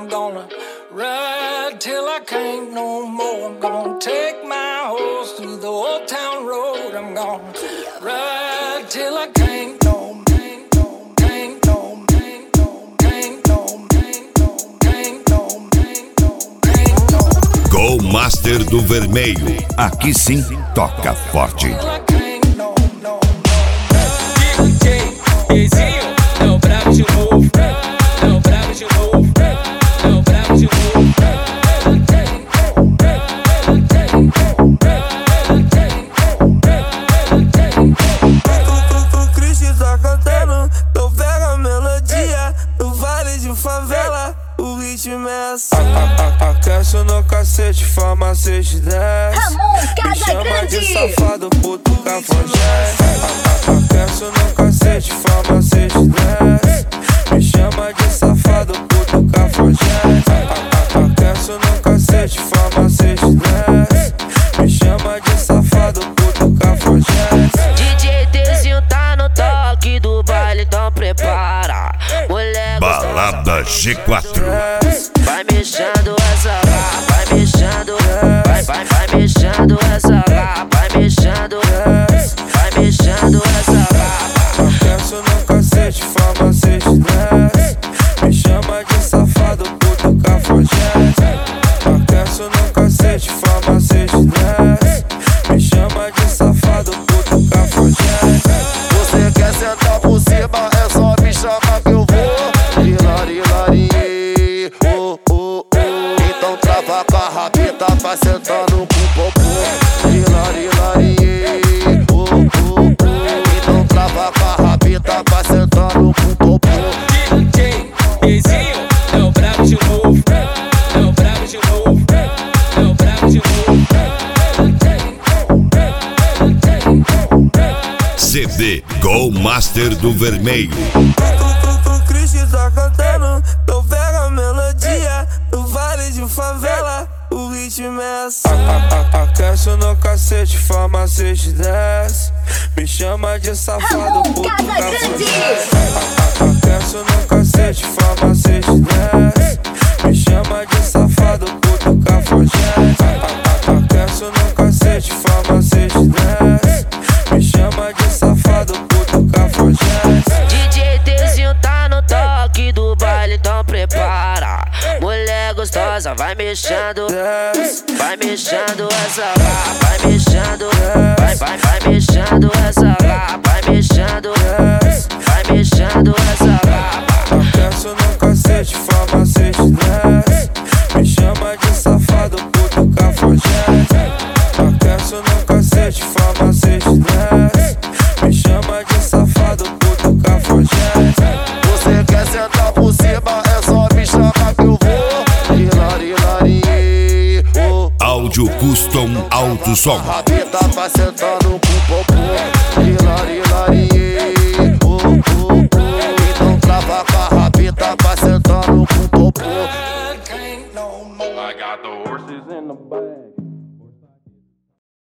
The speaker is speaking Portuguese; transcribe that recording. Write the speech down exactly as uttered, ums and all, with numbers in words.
I'm gonna ride till I can't no more. I'm gonna take my horse through the old town road. I'm gonna ride till I can't no more. Go Master do Vermelho. Aqui sim toca forte. D J Ezinho é o brabo de novo. É o brabo de novo. É o brabo de novo. O Cristo tá cantando, então pega a melodia. No vale de favela, o ritmo é assim. Aquece no cacete, farmacete desce. Me chama de safado, puto cafajeste. Aquece no cacete, farmacete desce. Me chama de safado, puto cafajeste. Aquece no cacete, farmacete desce. Me chama de safado, puto cafajeste. D J Tzinho tá no toque do baile, então prepara. Moleque, Balada G quatro. vai mexendo essa lá, vai mexendo, vai, vai, vai mexendo essa lá, vai mexendo, vai mexendo essa lá. Aquece no cacete, farmacete desce. Me chama de safado, puto cafajeste. Aquece no cacete, farmacete desce. Me chama de safado, puto cafajeste. Você quer sentar por cima, é só me chamar que eu vou. Hilari, hilari, oh, oh, oh. Então trava com a rabita, vai sentando com o popô. Hilari, hilari, oh, oh, oh. Então trava com a rabita, vai sentando com o popô. D J Ezinho é o brabo de novo. É o brabo de novo. É o brabo de novo. C D Go Master do Vermelho. O Cristo tá cantando, então pega a melodia. No vale de favela, o ritmo é assim. Aquece no cacete, farmacete desce. Me chama de safado, puto cafajeste. Aquece no cacete, farmacete desce. Me chama de safado, puto cafajeste. Aquece no cacete, farmacete desce. Me chama de safado, puto cafajeste. D J Tzinho tá no toque do baile, então prepara. Mulher gostosa, vai mexendo, vai mexendo essa lá, vai mexendo, vai, vai, vai mexendo essa lá, vai mexendo, vai mexendo essa lá. Aquece no cacete, farmacete desce. Me chama de safado, puto cafajeste. Aquece no cacete, farmacete desce. Me chama de safado, puto cafajeste. Você quer sentar por cima, é só me chamar que eu vou. Hilari, hilari, oh, oh. Áudio Custom Alto Som. Rabita vai sentando com o popô. Hilari, hilari.